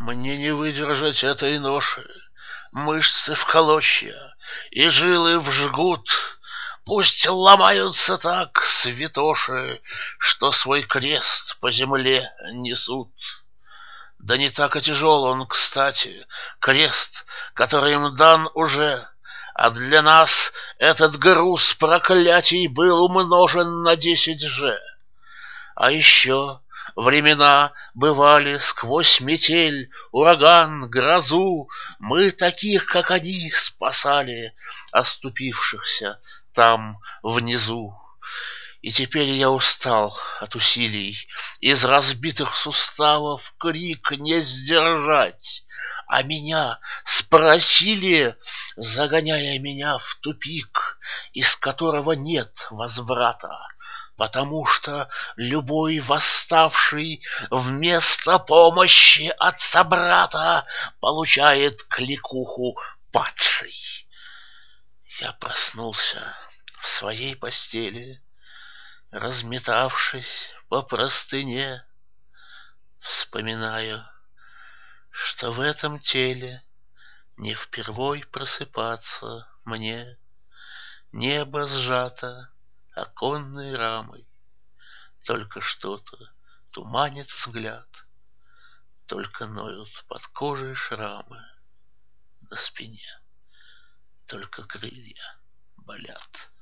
Мне не выдержать этой ноши, мышцы в клочья и жилы вжгут. Пусть ломаются так святоши, что свой крест по земле несут. Да не так и тяжел он, кстати, крест, который им дан уже, а для нас этот груз проклятий был умножен на 10 же. А еще времена бывали сквозь метель, ураган, грозу. Мы таких, как они, спасали, оступившихся там внизу. И теперь я устал от усилий, из разбитых суставов крик не сдержать. А меня спросили, загоняя меня в тупик, из которого нет возврата, потому что любой восставший вместо помощи от собрата получает кликуху падший. Я проснулся в своей постели, разметавшись по простыне, вспоминаю, что в этом теле не впервой просыпаться мне. Небо сжато оконной рамой, только что-то туманит взгляд, только ноют под кожей шрамы на спине, только крылья болят.